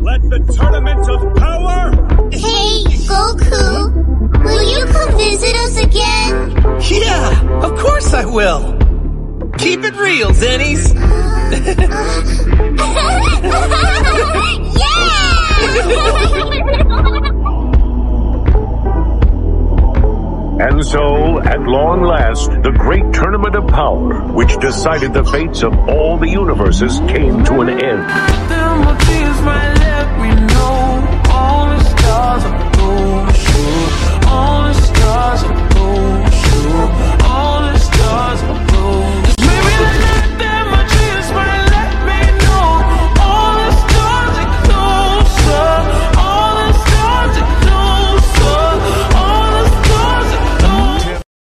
Let the tournament of power... Hey, Goku! Will you come visit us again? Yeah, of course I will. Keep it real, Zennies. And so, at long last, the great tournament of power, which decided the fates of all the universes, came to an end. All the stars are